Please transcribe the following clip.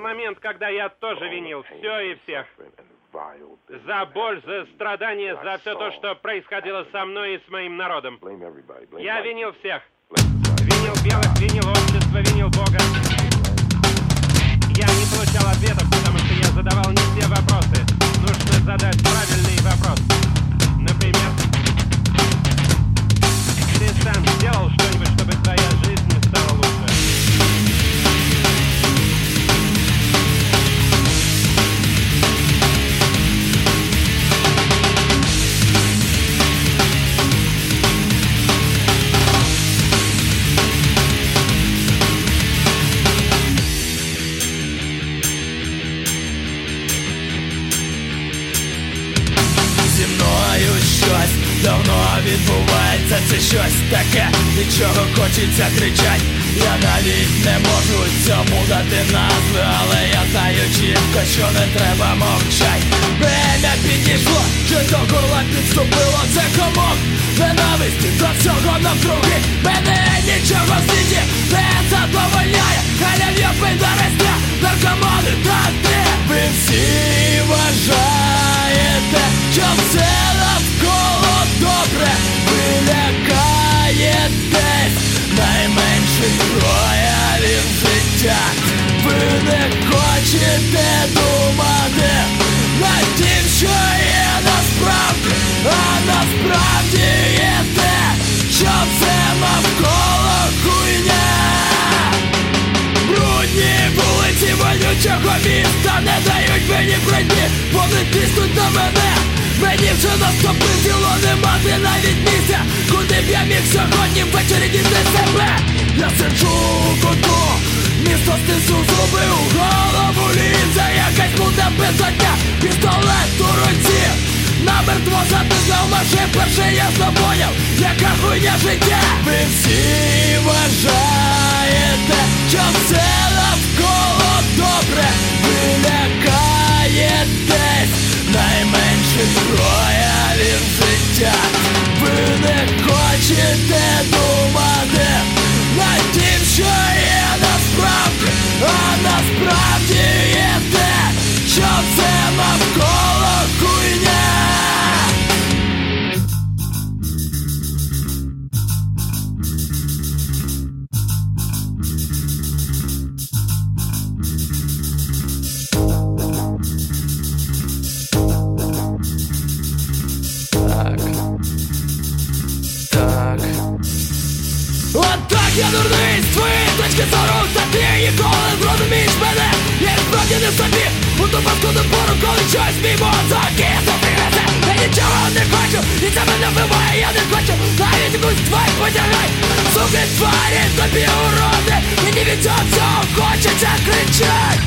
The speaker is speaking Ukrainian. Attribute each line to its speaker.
Speaker 1: момент, когда я тоже винил все и всех. За боль, за страдания, за все то, что происходило со мной и с моим народом. Я винил всех. Винил белых, винил общество, винил Бога. Я не получал ответов, потому что я задавал не те вопросы. Нужно задать правильный вопрос. Например, ты сам сделал что-нибудь, чтобы твоя жизнь стала лучше?
Speaker 2: Давно відбувається це щось таке, від чого хочеться кричать. Я навіть не можу цьому дати назви, але я знаю чітко, що не треба мовчать. Время підійшло, що до горла підступило, це комок ненависті до всього навкруги. Мене нічого в світі не задовольняє. Халяв'я, підарестя, наркомани та ти. Ви всі вважаєте, що все навколо добре. Ви лякаєтесь найменших проявів життя. Ви не хочете думати над тим, що є насправді. А насправді є те, що все навколо хуйня. Брудні вулиці вонючого міста не дають мені пройти. Вони тиснуть на мене. Мені вже наступило не мати навіть місця, куди б я міг сьогодні ввечері діти себе. Я сиджу у куту, місто стису зуби, у голову лізе якась мута безодня. Пістолет у руці, намертво затискав машин. Перше ясно поняв, яка хуйня життя. Ви всі вважаєте, що все навколо добре. Ви лякаєтесь найменших проявів життя. Ви не хочете думати над тим, що є насправді. А насправді є те, що все навколо хуйня. Отак я дурний з твоєї точки зору, та ти ніколи не зрозумієш мене. Я справді не собі у ту паскудну пору, коли щось мій мозок і зустрінеться. Я нічого не хочу, і це мене вбиває. Я не хочу навіть якусь тварь потягай. Суки, тварі, тобі уроди, мені від цього всього хочеться кричать.